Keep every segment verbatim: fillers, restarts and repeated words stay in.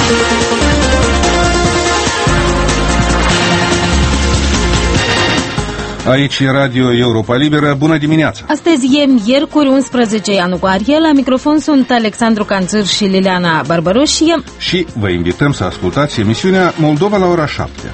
Aici e Radio Europa Liberă. Bună dimineața! Astăzi e miercuri, unsprezece ianuarie. La microfon sunt Alexandru Canțâr și Liliana Barbăroșie. Și vă invităm să ascultați emisiunea Moldova la ora șapte.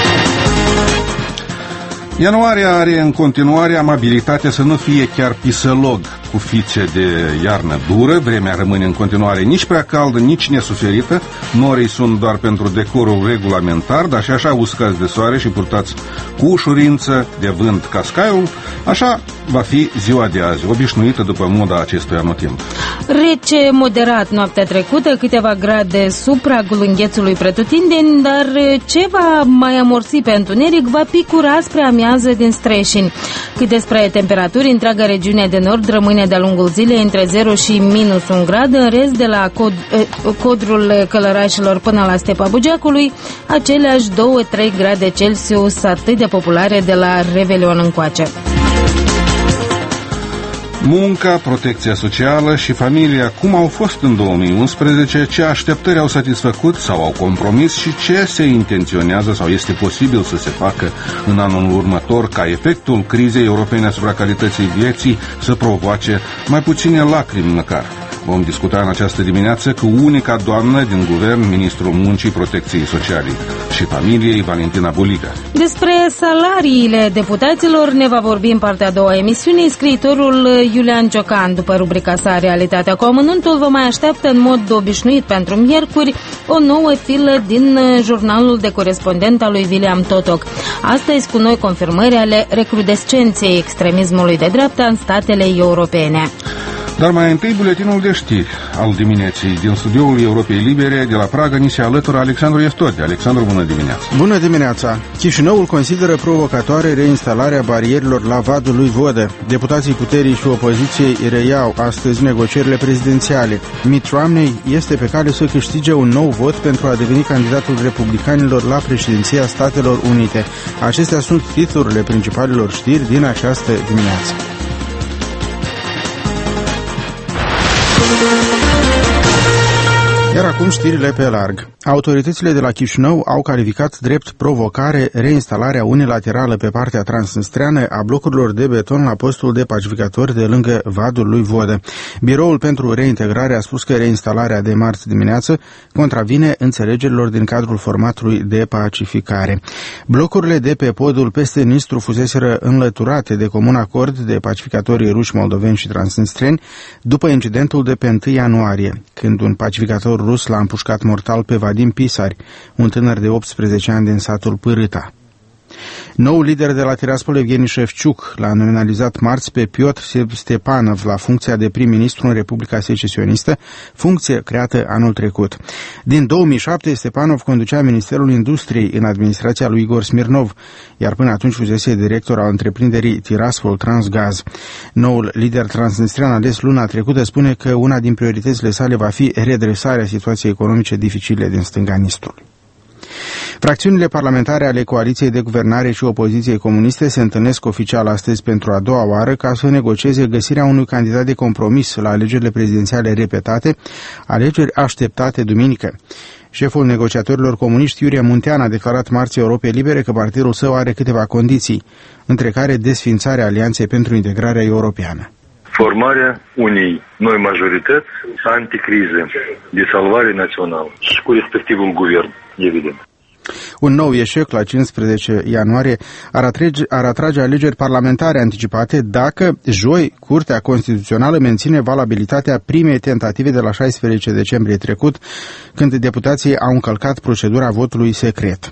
Ianuaria are în continuare amabilitatea să nu fie chiar pisălog cu fițe de iarnă dură. Vremea rămâne în continuare nici prea caldă, nici nesuferită. Norii sunt doar pentru decorul regulamentar, dar și așa uscați de soare și purtați cu ușurință de vânt cascaiul. Așa va fi ziua de azi, obișnuită după moda acestui anotimp. Rece moderat noaptea trecută, câteva grade sub pragul înghețului pretutindeni, dar ce va mai amorsi pe întuneric va picura spre amiază din Streșini. Cât despre temperaturi, întreaga regiune de nord rămâne de-a lungul zilei între zero și minus un grad, în rest de la cod, eh, codrul Călărașilor până la Stepa Bugeacului, aceleași două trei grade Celsius, atât de populare de la Revelion încoace. Munca, protecția socială și familia, cum au fost în două mii unsprezece, ce așteptări au satisfăcut sau au compromis și ce se intenționează sau este posibil să se facă în anul următor ca efectul crizei europene asupra calității vieții să provoace mai puține lacrimi măcar. Vom discuta în această dimineață cu unica doamnă din guvern, ministrul Muncii, Protecției Sociale și Familiei, Valentina Buliga. Despre salariile deputaților ne va vorbi în partea a doua a emisiunii scriitorul Iulian Ciocan. După rubrica sa Realitatea cu amănuntul, vă mai așteaptă în mod obișnuit pentru miercuri o nouă filă din jurnalul de corespondent al lui William Totoc. Astăzi cu noi confirmări ale recrudescenței extremismului de dreapta în statele europene. Dar mai întâi buletinul de știri al dimineții. Din studioul Europei Libere de la Praga ni se alătură Alexandru Estode. Alexandru, bună dimineața! Bună dimineața! Chișinăul consideră provocatoare reinstalarea barierilor la Vadul lui Vodă. Deputații puterii și opoziției reiau astăzi negocierile prezidențiale. Mitt Romney este pe cale să câștige un nou vot pentru a deveni candidatul republicanilor la președinția Statelor Unite. Acestea sunt titlurile principalelor știri din această dimineață. Iar acum știrile pe larg. Autoritățile de la Chișinău au calificat drept provocare reinstalarea unilaterală pe partea transnistreană a blocurilor de beton la postul de pacificatori de lângă Vadul lui Vodă. Biroul pentru reintegrare a spus că reinstalarea de marți dimineață contravine înțelegerilor din cadrul formatului de pacificare. Blocurile de pe podul peste Nistru fuseseră înlăturate de comun acord de pacificatorii ruși, moldoveni și transnistreni după incidentul de pe întâi ianuarie, când un pacificator rus l-a împușcat mortal pe Vadim Pisari, un tânăr de optsprezece ani din satul Pârâta. Noul lider de la Tiraspol, Evgeni Șefciuc, l-a nominalizat marți pe Piotr Stepanov la funcția de prim-ministru în Republica Secesionistă, funcție creată anul trecut. Din două mii șapte, Stepanov conducea Ministerul Industriei în administrația lui Igor Smirnov, iar până atunci fusese director al întreprinderii Tiraspol Transgaz. Noul lider transnistrian ales luna trecută spune că una din prioritățile sale va fi redresarea situației economice dificile din stânga Nistrului. Fracțiunile parlamentare ale Coaliției de Guvernare și Opoziției Comuniste se întâlnesc oficial astăzi pentru a doua oară ca să negocieze găsirea unui candidat de compromis la alegerile prezidențiale repetate, alegeri așteptate duminică. Șeful negociatorilor comuniști, Iurie Muntean, a declarat marți Europei Libere că partidul său are câteva condiții, între care desființarea Alianței pentru Integrarea Europeană. Formarea unei noi majorități anticrize de salvare națională și cu respectivul guvern, evident. Un nou eșec la cincisprezece ianuarie ar atrage, ar atrage alegeri parlamentare anticipate dacă, joi, Curtea Constituțională menține valabilitatea primei tentative de la șaisprezece decembrie trecut, când deputații au încălcat procedura votului secret.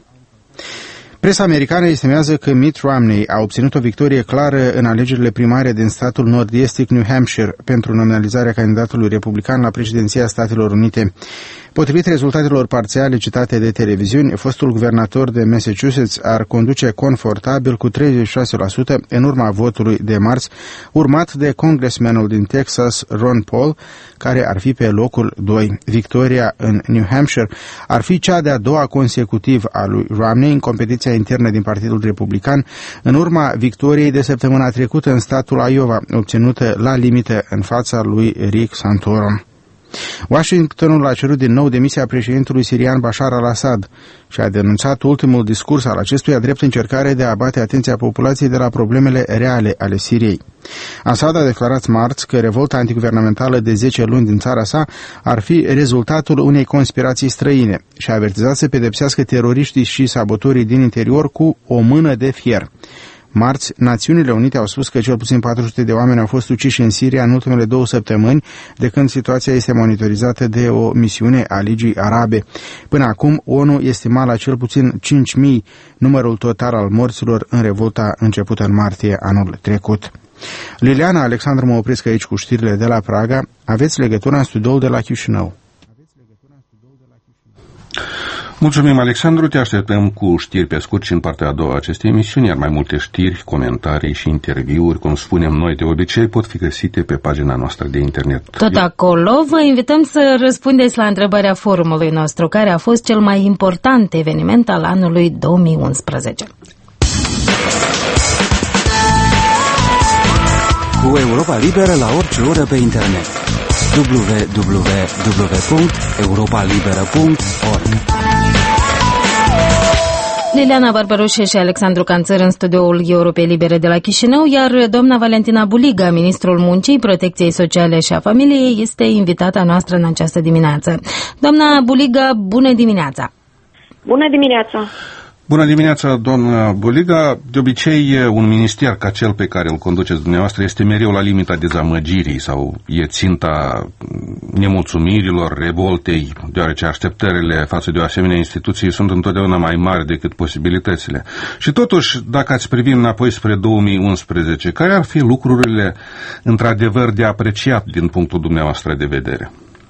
Presa americană estimează că Mitt Romney a obținut o victorie clară în alegerile primare din statul nord-estic New Hampshire pentru nominalizarea candidatului republican la președinția Statelor Unite. Potrivit rezultatelor parțiale citate de televiziuni, fostul guvernator de Massachusetts ar conduce confortabil cu treizeci și șase la sută în urma votului de marți, urmat de congressmanul din Texas, Ron Paul, care ar fi pe locul doi. Victoria în New Hampshire ar fi cea de-a doua consecutiv a lui Romney în competiția internă din Partidul Republican, în urma victoriei de săptămâna trecută în statul Iowa, obținută la limită în fața lui Rick Santorum. Washingtonul a cerut din nou demisia președintelui sirian Bashar al-Assad și a denunțat ultimul discurs al acestuia drept încercare de a abate atenția populației de la problemele reale ale Siriei. Assad a declarat marți că revolta antiguvernamentală de zece luni din țara sa ar fi rezultatul unei conspirații străine și a avertizat să pedepsească teroriștii și sabotorii din interior cu o mână de fier. Marți, Națiunile Unite au spus că cel puțin patru sute de oameni au fost uciși în Siria în ultimele două săptămâni, de când situația este monitorizată de o misiune a Ligii Arabe. Până acum, ONU estima la cel puțin cinci mii numărul total al morților în revolta începută în martie anul trecut. Liliana Alexandru, mă opresc aici cu știrile de la Praga. Aveți legătura în studioul de la Chișinău. Mulțumim, Alexandru, te așteptăm cu știri pe scurt și în partea a doua a acestei emisiuni, iar mai multe știri, comentarii și interviuri, cum spunem noi de obicei, pot fi găsite pe pagina noastră de internet. Tot acolo vă invităm să răspundeți la întrebarea forumului nostru, care a fost cel mai important eveniment al anului două mii unsprezece. Cu Europa Liberă la orice oră pe internet. w w w punct europa liberă punct org. Liliana Barbaroșe și Alexandru Canțăr în studioul Europei Libere de la Chișinău, iar doamna Valentina Buliga, ministrul Muncii, Protecției Sociale și a Familiei, este invitata noastră în această dimineață. Doamna Buliga, bună dimineața! Bună dimineața! Bună dimineața, doamna Buliga. De obicei, un minister ca cel pe care îl conduceți dumneavoastră este mereu la limita dezamăgirii sau e ținta nemulțumirilor, revoltei, deoarece așteptările față de o asemenea instituție sunt întotdeauna mai mari decât posibilitățile. Și totuși, dacă ați privi înapoi spre două mii unsprezece, care ar fi lucrurile într-adevăr de apreciat din punctul dumneavoastră de vedere?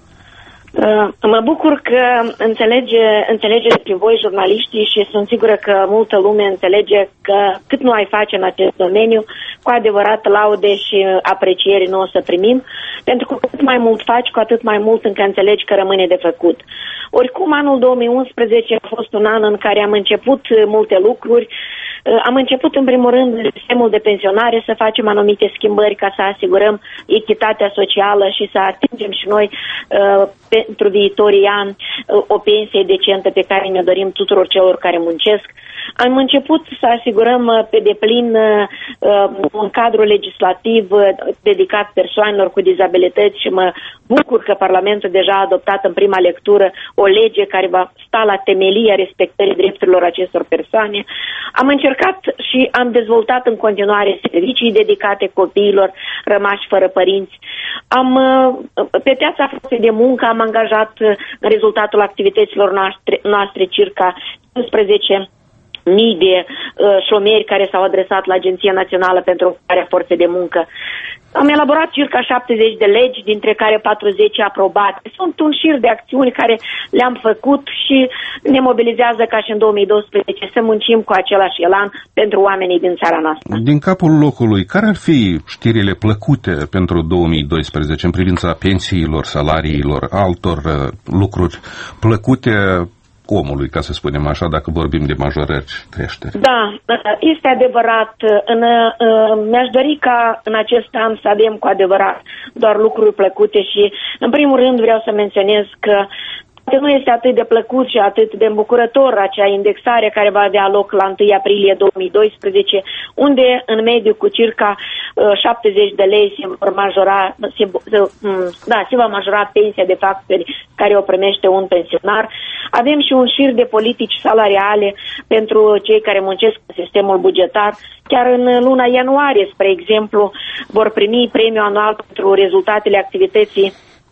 Uh, mă bucur că înțelege, înțelegeți și voi, jurnaliștii, și sunt sigură că multă lume înțelege că cât nu ai face în acest domeniu, cu adevărat laude și aprecieri nu o să primim, pentru că cât mai mult faci, cu atât mai mult încă înțelegi că rămâne de făcut. Oricum, anul două mii unsprezece a fost un an în care am început multe lucruri. Am început, în primul rând, în sistemul de pensionare să facem anumite schimbări ca să asigurăm echitatea socială și să atingem și noi uh, pentru viitorii ani uh, o pensie decentă pe care ne dorim tuturor celor care muncesc. Am început să asigurăm pe deplin uh, un cadru legislativ uh, dedicat persoanelor cu dizabilități și mă bucur că Parlamentul deja a adoptat în prima lectură o lege care va sta la temelia respectării drepturilor acestor persoane. Am încercat și am dezvoltat în continuare servicii dedicate copiilor rămași fără părinți. Am, uh, pe piața forței de muncă am angajat uh, în rezultatul activităților noastre, noastre circa cincisprezece mii de uh, șomeri care s-au adresat la Agenția Națională pentru Ocuparea Forței de Muncă. Am elaborat circa șaptezeci de legi, dintre care patruzeci aprobate. Sunt un șir de acțiuni care le-am făcut și ne mobilizează ca și în două mii doisprezece să muncim cu același elan pentru oamenii din țara noastră. Din capul locului, care ar fi știrile plăcute pentru două mii doisprezece în privința pensiilor, salariilor, altor uh, lucruri plăcute omului, ca să spunem așa, dacă vorbim de majorări și creșteri? Da, este adevărat. În, mi-aș dori ca în acest an să avem cu adevărat doar lucruri plăcute și, în primul rând, vreau să menționez că nu este atât de plăcut și atât de îmbucurător acea indexare care va avea loc la întâi aprilie două mii doisprezece, unde în mediu cu circa uh, șaptezeci de lei se vor majora, se, uh, da, se va majora pensia de fapt pe care o primește un pensionar. Avem și un șir de politici salariale pentru cei care muncesc în sistemul bugetar. Chiar în luna ianuarie, spre exemplu, vor primi premiul anual pentru rezultatele activității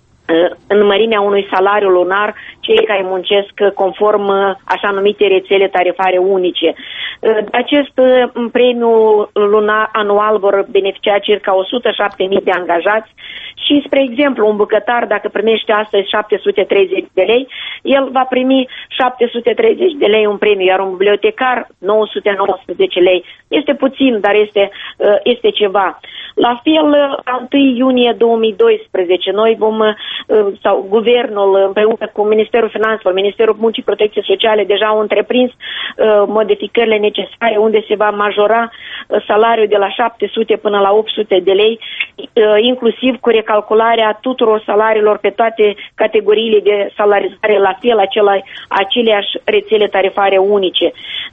în mărimea unui salariu lunar cei care muncesc conform așa numite rețele tarifare unice. De acest premiu lunar anual vor beneficia circa o sută șapte mii de angajați și, spre exemplu, un bucătar, dacă primește astăzi șapte sute treizeci de lei, el va primi șapte sute treizeci de lei un premiu, iar un bibliotecar nouă sute nouăsprezece lei. Este puțin, dar este, este ceva. La fel, la întâi iunie două mii doisprezece, noi vom sau guvernul împreună cu Ministerul Finanțelor, Ministerul Muncii Protecției Sociale deja au întreprins modificările necesare unde se va majora salariul de la șapte sute până la opt sute de lei, inclusiv cu recalcularea tuturor salariilor pe toate categoriile de salarizare la fel, acela, aceleași rețele tarifare unice.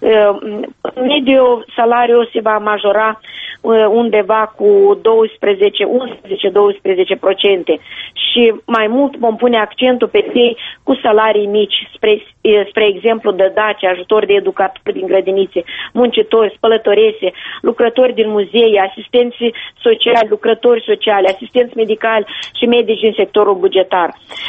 În mediu, salariul se va majora undeva cu doisprezece, unsprezece doisprezece la sută și mai mult vom pune accentul pe cei cu salarii mici, spre, spre exemplu de daci, ajutor de educatori din grădinițe, muncitori, spălătorese, lucrători din muzei, asistenți sociali, lucrători sociali, asistenți medicali și medici din sectorul bugetar.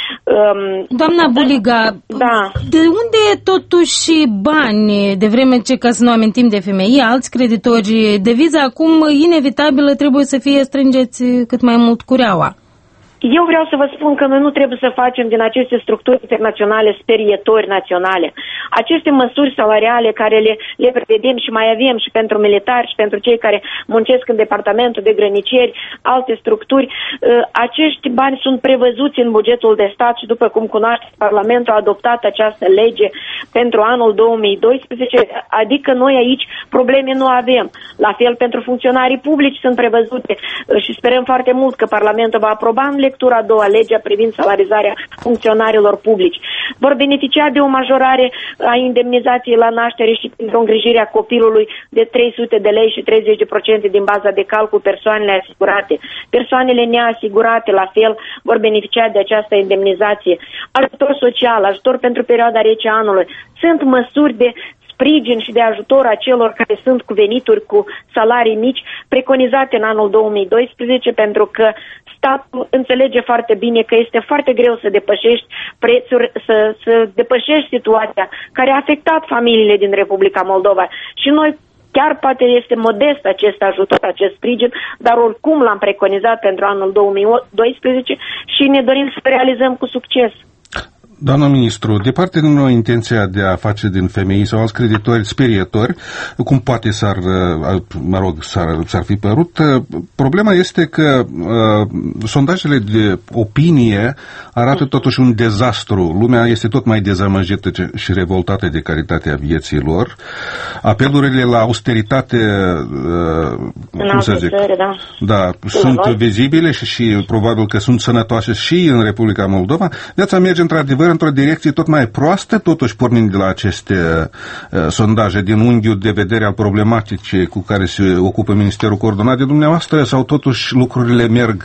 Doamna Buliga, da. De unde totuși bani, de vreme ce, ca să nu amintim de femei, alți creditori, deviza acum inevitabilă trebuie să fie strângeți cât mai mult cureaua? Eu vreau să vă spun că noi nu trebuie să facem din aceste structuri internaționale sperietori naționale. Aceste măsuri salariale care le, le prevedem și mai avem și pentru militari și pentru cei care muncesc în departamentul de grănicieri, alte structuri, acești bani sunt prevăzuți în bugetul de stat și după cum cunoașteți, Parlamentul a adoptat această lege pentru anul două mii doisprezece, adică noi aici probleme nu avem. La fel pentru funcționarii publici sunt prevăzute și sperăm foarte mult că Parlamentul va aproba în lectura a doua legea privind salarizarea funcționarilor publici. Vor beneficia de o majorare a indemnizației la naștere și pentru îngrijirea copilului de trei sute de lei și treizeci la sută din baza de calcul persoanele asigurate. Persoanele neasigurate, la fel, vor beneficia de această indemnizație. Ajutor social, ajutor pentru perioada rece a anului. Sunt măsuri de sprijin și de ajutor a celor care sunt cu venituri cu salarii mici, preconizate în anul două mii doisprezece, pentru că statul înțelege foarte bine că este foarte greu să depășești prețuri, să, să depășești situația care a afectat familiile din Republica Moldova. Și noi, chiar poate este modest acest ajutor, acest sprijin, dar oricum l-am preconizat pentru anul două mii doisprezece și ne dorim să realizăm cu succes. Doamna ministru, departe de noi intenția de a face din femei sau alți creditori sperietori, cum poate s-ar, mă rog, s-ar, s-ar fi părut, problema este că uh, sondajele de opinie arată totuși un dezastru. Lumea este tot mai dezamăgită și revoltată de calitatea vieții lor. Apelurile la austeritate, uh, cum să zic, țări, da, da sunt noi vizibile și, și probabil că sunt sănătoase și în Republica Moldova. Viața merge într-adevăr într-o direcție tot mai proastă, totuși pornind de la aceste uh, sondaje din unghiul de vedere al problematicii cu care se ocupă Ministerul coordonat de dumneavoastră, sau totuși lucrurile merg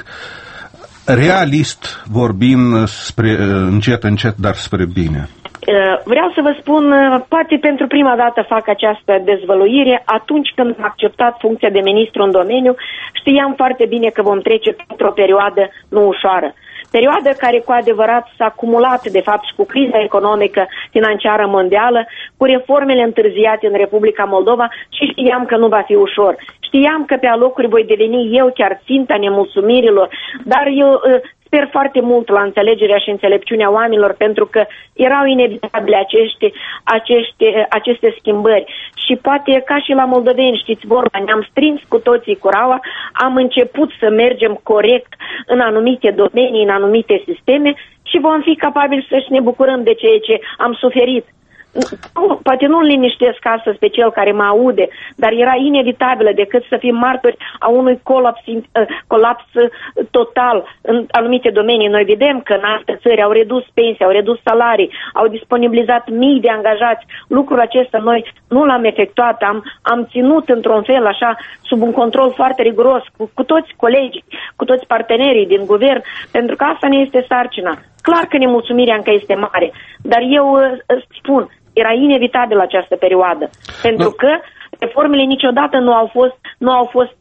realist vorbind spre, uh, încet, încet, dar spre bine? Vreau să vă spun, poate pentru prima dată fac această dezvăluire. Atunci când am acceptat funcția de ministru în domeniu, știam foarte bine că vom trece într-o perioadă nu ușoară. Perioadă care cu adevărat s-a acumulat, de fapt, și cu criza economică financiară mondială, cu reformele întârziate în Republica Moldova și știam că nu va fi ușor. Știam că pe alocuri voi deveni eu chiar ținta nemulțumirilor, dar eu sper foarte mult la înțelegerea și înțelepciunea oamenilor, pentru că erau inevitabile acești, acești, aceste schimbări. Și poate ca și la moldoveni, știți vorba, ne-am strins cu toții curaua, am început să mergem corect în anumite domenii, în anumite sisteme și vom fi capabili să ne bucurăm de ceea ce am suferit. Nu, poate nu-l liniștesc astăzi pe cel care mă aude, dar era inevitabilă decât să fim martori a unui colaps, colaps total în anumite domenii. Noi vedem că în alte țări au redus pensii, au redus salarii, au disponibilizat mii de angajați. Lucrul acesta noi nu l-am efectuat, am, am ținut într-un fel așa sub un control foarte riguros cu, cu toți colegii, cu toți partenerii din guvern, pentru că asta ne este sarcina. Clar că nemulțumirea încă este mare, dar eu spun, era inevitabil această perioadă, pentru că reformele niciodată nu au fost, nu au fost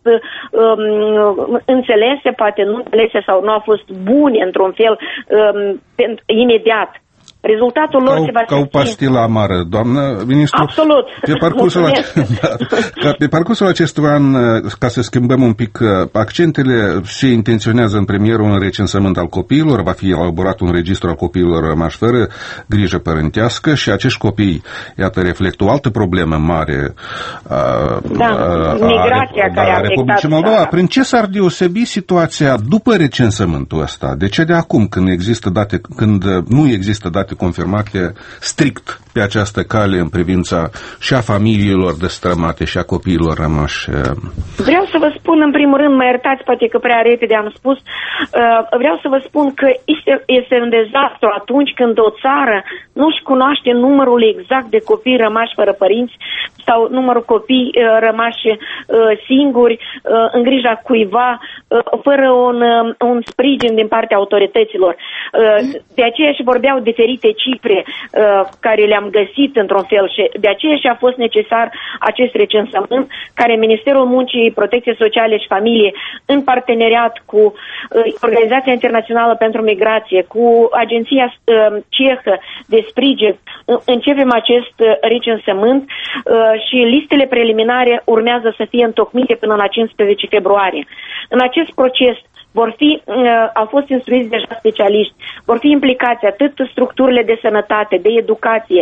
um, înțelese, poate nu înțelese sau nu au fost bune într-un fel um, imediat. Rezultatul lor ca se va Ca o pastilă amară, doamnă ministru. Absolut. Pe parcursul, da, pe parcursul acestui an, ca să schimbăm un pic accentele, se intenționează în premieră un recensământ al copiilor, va fi elaborat un registru al copiilor rămași fără grijă părintească și acești copii, iată, reflectă o altă problemă mare a, da, a, migrația a, care a a Republicii Moldova. Prin ce s-ar deosebi situația după recensământul ăsta? De ce de acum, când există date, când nu există date confirmate strict pe această cale în privința și a familiilor destrămate și a copiilor rămași? Vreau să vă spun, în primul rând, mă iertați, poate că prea repede am spus, vreau să vă spun că este un dezastru atunci când o țară nu-și cunoaște numărul exact de copii rămași fără părinți sau numărul copii rămași singuri, în grija cuiva, fără un, un sprijin din partea autorităților. De aceea și vorbeau diferite cifre care le-am găsit într-un fel și de aceea și a fost necesar acest recensământ care Ministerul Muncii, Protecție Sociale și Familie, în parteneriat cu Organizația Internațională pentru Migrație, cu Agenția Cehă de Sprijin, începem acest recensământ și listele preliminare urmează să fie întocmite până la cincisprezece februarie. În acest proces vor fi, au fost instruiți deja specialiști, vor fi implicați atât structurile de sănătate, de educație,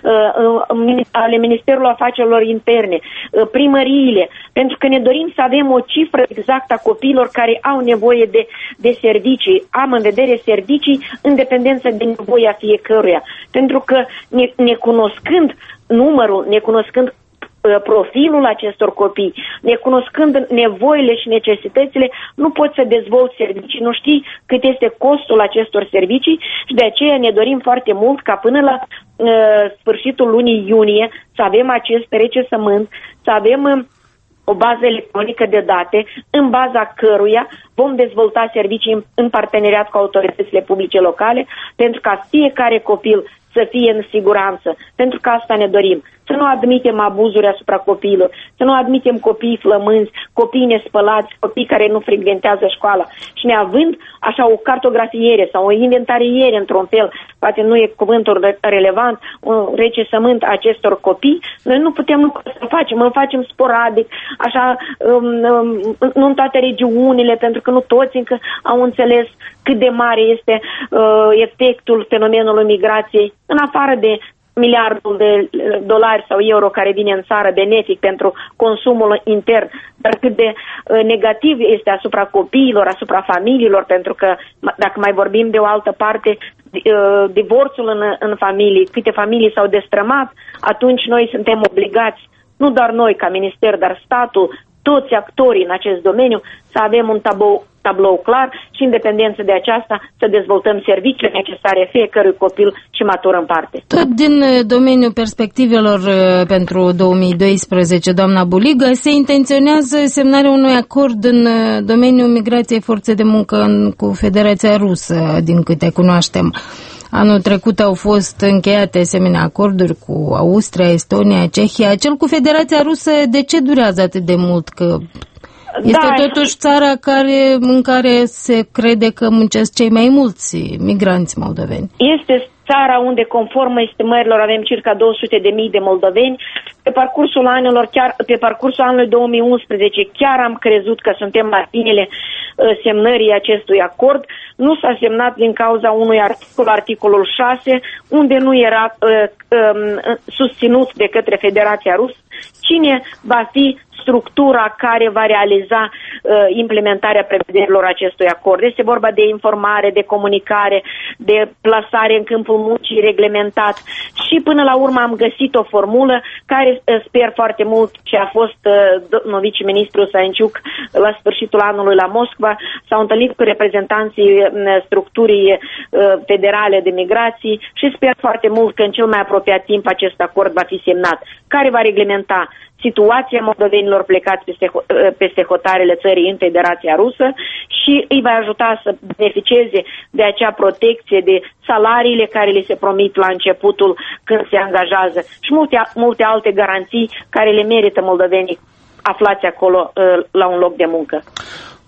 ale Ministerului Afacerilor Interne, primăriile, pentru că ne dorim să avem o cifră exactă a copiilor care au nevoie de, de servicii. Am în vedere servicii în dependență de nevoia fiecăruia. Pentru că ne, necunoscând numărul, necunoscând profilul acestor copii, necunoscând nevoile și necesitățile, nu poți să dezvolți servicii, nu știi cât este costul acestor servicii și de aceea ne dorim foarte mult ca până la uh, sfârșitul lunii iunie să avem acest recensământ, să avem uh, o bază electronică de date în baza căruia vom dezvolta servicii în, în parteneriat cu autoritățile publice locale pentru ca fiecare copil să fie în siguranță, pentru că asta ne dorim. Să nu admitem abuzuri asupra copiilor, să nu admitem copii flămânzi, copii nespălați, copii care nu frecventează școala. Și neavând așa o cartografiere sau o inventariere într-un fel, poate nu e cuvântul relevant, un recensământ acestor copii, noi nu putem lucruri să facem, îl facem sporadic, așa, um, um, nu în toate regiunile, pentru că nu toți încă au înțeles cât de mare este uh, efectul fenomenului migrației, în afară de miliardul de dolari sau euro care vine în țară benefic pentru consumul intern, dar cât de uh, negativ este asupra copiilor, asupra familiilor, pentru că dacă mai vorbim de o altă parte, uh, divorțul în, în familie, câte familii s-au destrămat, atunci noi suntem obligați, nu doar noi ca minister, dar statul, toți actorii în acest domeniu, să avem un tablou, tablou clar și, în dependență de aceasta, să dezvoltăm serviciile necesare fiecărui copil și matur în parte. Tot din domeniul perspectivelor pentru două mii doisprezece, doamna Buligă, se intenționează semnarea unui acord în domeniul migrației forțe de muncă cu Federația Rusă, din câte cunoaștem. Anul trecut au fost încheiate asemenea acorduri cu Austria, Estonia, Cehia. Cel cu Federația Rusă, de ce durează atât de mult? Că este da, totuși țara care, în care se crede că muncesc cei mai mulți migranți moldoveni. Este țara unde, conform estimărilor, avem circa două sute de mii de moldoveni. Pe parcursul anilor, chiar pe parcursul anului două mii unsprezece, chiar am crezut că suntem la finele uh, semnării acestui acord. Nu s-a semnat din cauza unui articol, articolul șase, unde nu era uh, uh, susținut de către Federația Rusă cine va fi structura care va realiza uh, implementarea prevederilor acestui acord. Este vorba de informare, de comunicare, de plasare în câmpul muncii reglementat și până la urmă am găsit o formulă care uh, sper foarte mult și a fost uh, domnul viceministru Sanciuc la sfârșitul anului la Moscova, s-au întâlnit cu reprezentanții uh, structurii uh, federale de migrații și sper foarte mult că în cel mai apropiat timp acest acord va fi semnat, care va reglementa situația moldovenilor plecați peste, peste hotarele țării în Federația Rusă și îi va ajuta să beneficieze de acea protecție, de salariile care li se promit la începutul când se angajează și multe, multe alte garanții care le merită moldovenii aflați acolo la un loc de muncă.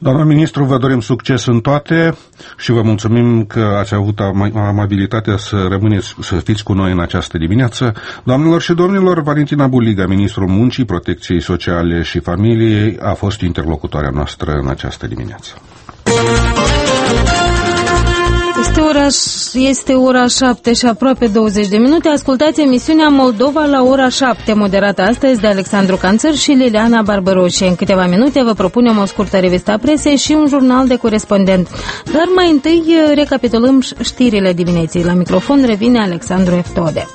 Doamna ministru, vă dorim succes în toate și vă mulțumim că ați avut amabilitatea să rămâneți, să fiți cu noi în această dimineață. Doamnelor și domnilor, Valentina Buliga, ministrul Muncii, Protecției Sociale și Familiei, a fost interlocutoarea noastră în această dimineață. Este ora, este ora șapte și aproape douăzeci de minute. Ascultați emisiunea Moldova la ora șapte, moderată astăzi de Alexandru Canțăr și Liliana Barbaroșe. În câteva minute vă propunem o scurtă revistă a presei și un jurnal de corespondent. Dar mai întâi recapitulăm știrile dimineții. La microfon revine Alexandru Eftode.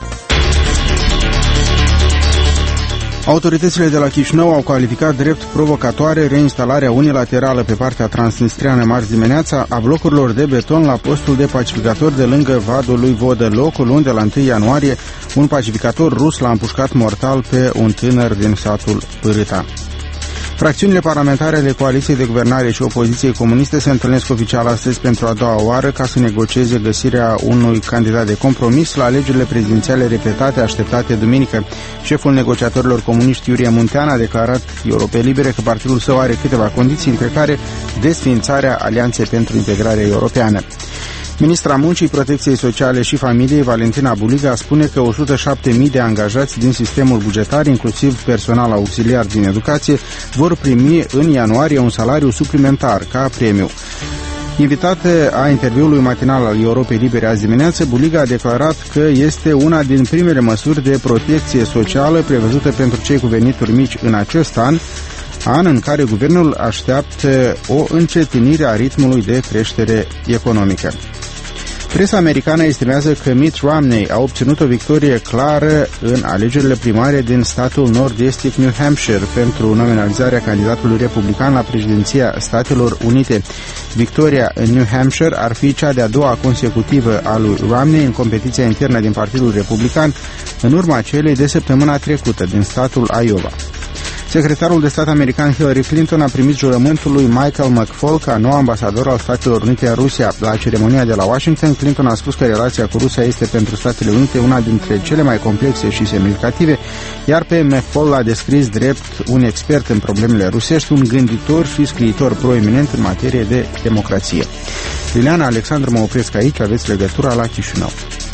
Autoritățile de la Chișinău au calificat drept provocatoare reinstalarea unilaterală pe partea transnistreană marți dimineața a blocurilor de beton la postul de pacificator de lângă Vadul lui Vodă, locul unde la întâi ianuarie un pacificator rus l-a împușcat mortal pe un tânăr din satul Pârâta. Fracțiunile parlamentare ale Coaliției de Guvernare și Opoziției Comuniste se întâlnesc oficial astăzi pentru a doua oară ca să negocieze găsirea unui candidat de compromis la alegerile prezidențiale repetate așteptate duminică. Șeful negociatorilor comuniști Iurie Muntean a declarat Europe Libere că partidul său are câteva condiții, între care desființarea Alianței pentru Integrare Europeană. Ministra Muncii, Protecției Sociale și Familiei, Valentina Buliga, spune că o sută șapte mii de angajați din sistemul bugetar, inclusiv personal auxiliar din educație, vor primi în ianuarie un salariu suplimentar ca premiu. Invitată a interviului matinal al Europei Libere azi dimineață, Buliga a declarat că este una din primele măsuri de protecție socială prevăzută pentru cei cu venituri mici în acest an, an în care guvernul așteaptă o încetinire a ritmului de creștere economică. Presa americană estimează că Mitt Romney a obținut o victorie clară în alegerile primare din statul nord-estic New Hampshire pentru nominalizarea candidatului republican la președinția Statelor Unite. Victoria în New Hampshire ar fi cea de-a doua consecutivă a lui Romney în competiția internă din Partidul Republican, în urma celei de săptămâna trecută din statul Iowa. Secretarul de stat american Hillary Clinton a primit jurământul lui Michael McFaul ca nou ambasador al Statelor Unite în Rusia. La ceremonia de la Washington, Clinton a spus că relația cu Rusia este pentru Statele Unite una dintre cele mai complexe și semnificative, iar pe McFaul l-a descris drept un expert în problemele rusești, un gânditor și scriitor proeminent în materie de democrație. Liliana, Alexandru, mă opresc aici, aveți legătura la Chișinău.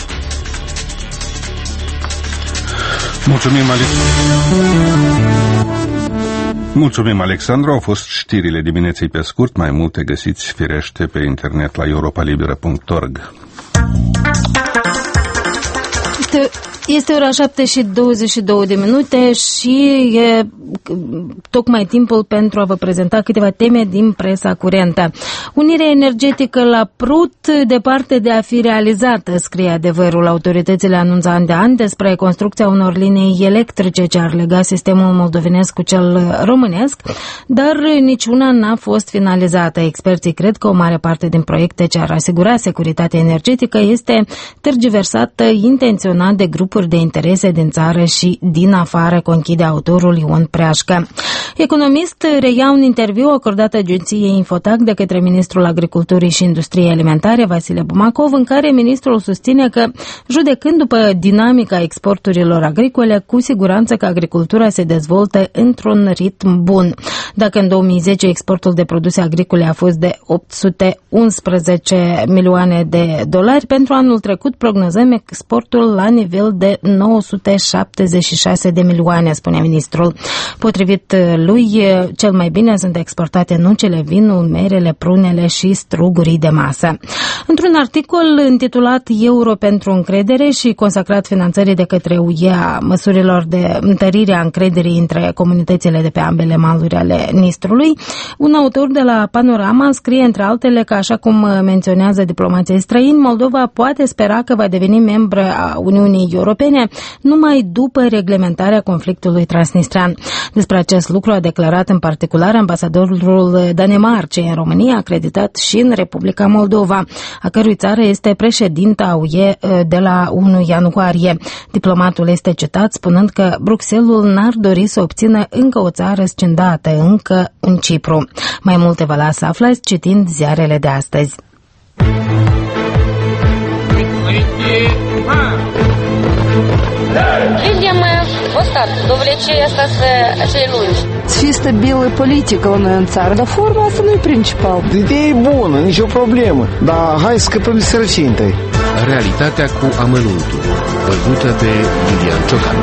Mulțumim, Mulțumim, Alexandru. Au fost știrile dimineții pe scurt. Mai multe găsiți, firește, pe internet la europa liberă punct org. Este ora șapte și douăzeci și două de minute și e tocmai timpul pentru a vă prezenta câteva teme din presa curentă. Unirea energetică la Prut, departe de a fi realizată, scrie Adevărul. Autoritățile anunță an de an despre construcția unor linii electrice ce ar lega sistemul moldovenesc cu cel românesc, dar niciuna n-a fost finalizată. Experții cred că o mare parte din proiecte ce ar asigura securitatea energetică este tergiversată intenționat de grupuri de interese din țară și din afară, conchide autorul Ion Preașcă. Economist reia un interviu acordat agenției Infotac de către ministrul Agriculturii și Industriei Alimentare, Vasile Bumacov, în care ministrul susține că, judecând după dinamica exporturilor agricole, cu siguranță că agricultura se dezvoltă într-un ritm bun. Dacă în două mii zece exportul de produse agricole a fost de opt sute unsprezece milioane de dolari, pentru anul trecut prognozăm exportul la nivel de nouă sute șaptezeci și șase de milioane, spune ministrul. Potrivit lui, cel mai bine sunt exportate nucele, vinul, merele, prunele și strugurii de masă. Într-un articol intitulat Euro pentru încredere și consacrat finanțării de către U E a măsurilor de întărire a încrederii între comunitățile de pe ambele maluri ale Nistrului, un autor de la Panorama scrie între altele că, așa cum menționează diplomații străini, Moldova poate spera că va deveni membră a Uniunii Europene numai după reglementarea conflictului transnistrean. Despre acest lucru a declarat în particular ambasadorul Danemarcei în România, acreditat și în Republica Moldova, a cărui țară este președinta U E de la unu ianuarie. Diplomatul este citat spunând că Bruxelles n-ar dori să obțină încă o țară scindată, încă un Cipru. Mai multe vă las să aflați citind ziarele de astăzi. Видимо, вот так, довлечение остаться целуюсь. Чисто белая политика у ЦАР, да форма основной принципал. Ideea e bună, nicio problemă, dar hai să scăpăm de sărăcie întâi. Realitatea cu amănuntul, văzută de Iulian Ciocan.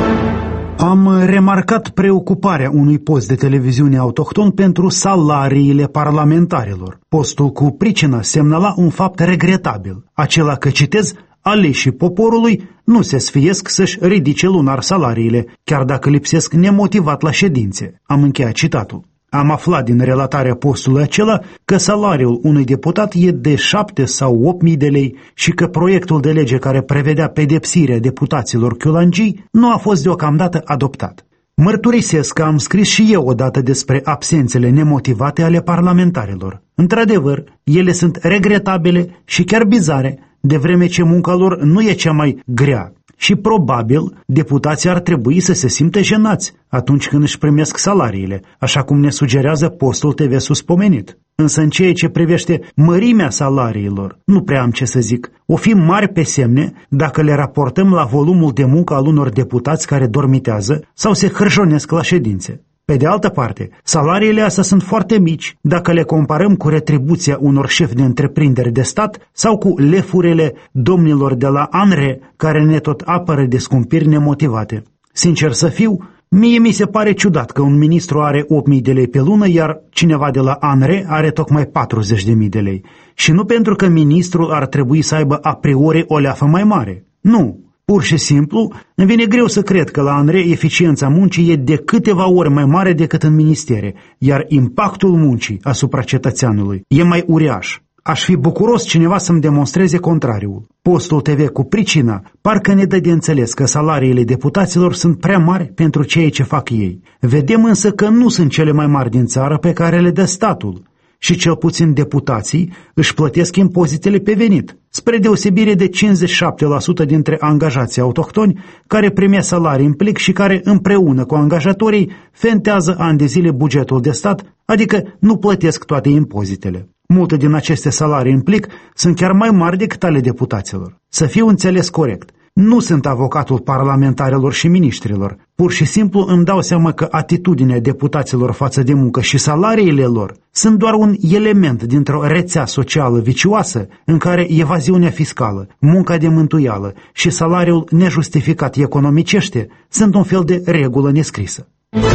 Am remarcat preocuparea unui post de televiziune autohton pentru salariile parlamentarilor. Postul cu pricină semnala un fapt regretabil, acela că, citez, aleșii poporului nu se sfiesc să-și ridice lunar salariile, chiar dacă lipsesc nemotivat la ședințe. Am încheiat citatul. Am aflat din relatarea postului acela că salariul unui deputat e de șapte sau opt mii de lei și că proiectul de lege care prevedea pedepsirea deputaților chiulangii nu a fost deocamdată adoptat. Mărturisesc că am scris și eu odată despre absențele nemotivate ale parlamentarilor. Într-adevăr, ele sunt regretabile și chiar bizare, de vreme ce munca lor nu e cea mai grea. Și probabil deputații ar trebui să se simtă jenați atunci când își primesc salariile, așa cum ne sugerează postul T V suspomenit. Însă în ceea ce privește mărimea salariilor, nu prea am ce să zic. O fi mari pe semne dacă le raportăm la volumul de muncă al unor deputați care dormitează sau se hârjonesc la ședințe. Pe de altă parte, salariile astea sunt foarte mici dacă le comparăm cu retribuția unor șefi de întreprinderi de stat sau cu lefurile domnilor de la ANRE care ne tot apără de scumpiri nemotivate. Sincer să fiu, mie mi se pare ciudat că un ministru are opt mii de lei pe lună, iar cineva de la ANRE are tocmai patruzeci de mii de lei. Și nu pentru că ministrul ar trebui să aibă a priori o leafă mai mare. Nu. Pur și simplu, îmi vine greu să cred că la ANRE eficiența muncii e de câteva ori mai mare decât în ministere, iar impactul muncii asupra cetățeanului e mai uriaș. Aș fi bucuros cineva să-mi demonstreze contrariul. Postul T V cu pricina parcă ne dă de înțeles că salariile deputaților sunt prea mari pentru ceea ce fac ei. Vedem însă că nu sunt cele mai mari din țară pe care le dă statul. Și cel puțin deputații își plătesc impozitele pe venit, spre deosebire de cincizeci și șapte la sută dintre angajații autohtoni care primesc salarii în plic și care împreună cu angajatorii fentează ani de zile bugetul de stat, adică nu plătesc toate impozitele. Multe din aceste salarii în plic sunt chiar mai mari decât ale deputaților. Să fiu înțeles corect. Nu sunt avocatul parlamentarilor și miniștrilor. Pur și simplu îmi dau seama că atitudinea deputaților față de muncă și salariile lor sunt doar un element dintr-o rețea socială vicioasă în care evaziunea fiscală, munca de mântuială și salariul nejustificat economicește sunt un fel de regulă nescrisă.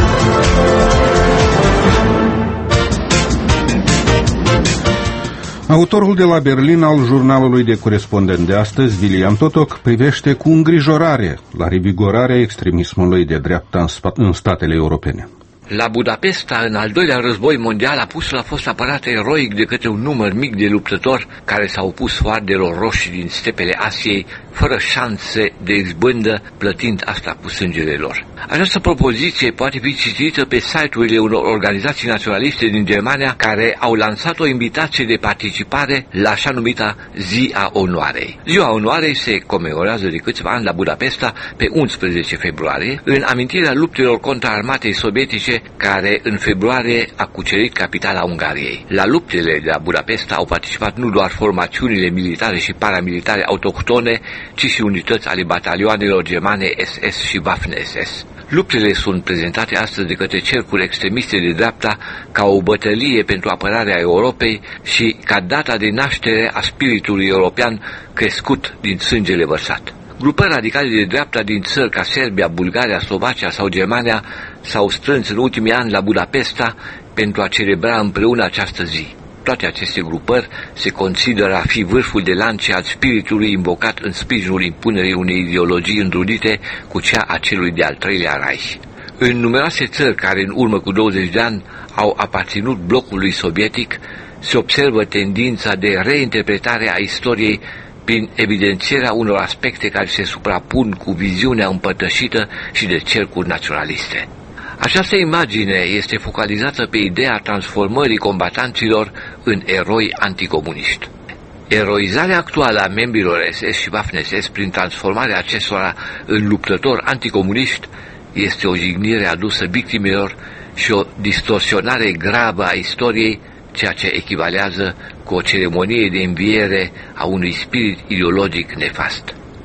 Autorul de la Berlin al jurnalului de corespondent de astăzi, William Totok, privește cu îngrijorare la revigorarea extremismului de dreapta în statele europene. La Budapesta, în al doilea război mondial, apusul a fost apărat eroic de către un număr mic de luptători care s-au opus foardelor roșii din stepele Asiei, fără șanse de izbândă, plătind asta cu sângele lor. Această propoziție poate fi citită pe site-urile unor organizații naționaliste din Germania care au lansat o invitație de participare la așa numita Zi a Onoarei. Ziua Onoarei se comemorează de câțiva ani la Budapesta pe unsprezece februarie, în amintirea luptelor contra armatei sovietice care în februarie a cucerit capitala Ungariei. La luptele de la Budapesta au participat nu doar formațiunile militare și paramilitare autohtone, ci și unități ale batalioanelor germane S S și Waffen-S S. Luptele sunt prezentate astăzi de către cercuri extremiste de dreapta ca o bătălie pentru apărarea Europei și ca data de naștere a spiritului european crescut din sângele vărsat. Grupări radicale de dreapta din țări ca Serbia, Bulgaria, Slovacia sau Germania s-au strâns în ultimii ani la Budapesta pentru a celebra împreună această zi. Toate aceste grupări se consideră a fi vârful de lance al spiritului invocat în sprijinul impunerii unei ideologii înrudite cu cea a celui de-al treilea Reich. În numeroase țări care în urmă cu douăzeci de ani au aparținut blocului sovietic, se observă tendința de reinterpretare a istoriei prin evidențierea unor aspecte care se suprapun cu viziunea împărtășită și de cercuri naționaliste. Această imagine este focalizată pe ideea transformării combatanților în eroi anticomuniști. Eroizarea actuală a membrilor S S și Waffen-S S prin transformarea acestora în luptători anticomuniști este o jignire adusă victimelor și o distorsionare gravă a istoriei, ceea ce echivalează cu o ceremonie de înviere a unui spirit ideologic nefast.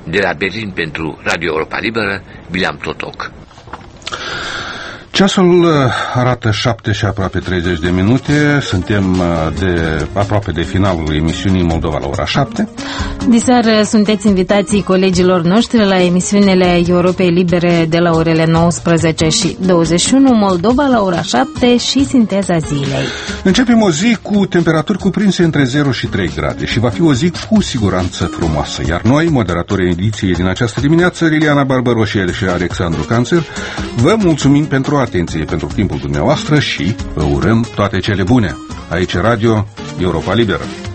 De la Berlin pentru Radio Europa Liberă, William Totoc. Ceasul arată șapte și aproape treizeci de minute. Suntem de, aproape de finalul emisiunii Moldova la ora șapte. Diseară sunteți invitații colegilor noștri la emisiunile Europei Libere de la orele nouăsprezece și douăzeci și unu, Moldova la ora șapte și Sinteza Zilei. Începem o zi cu temperaturi cuprinse între zero și trei grade și va fi o zi cu siguranță frumoasă. Iar noi, moderatorii ediției din această dimineață, Liliana Barbaroșel și Alexandru Canțer, vă mulțumim pentru atenție, pentru timpul dumneavoastră și vă urăm toate cele bune. Aici Radio Europa Liberă.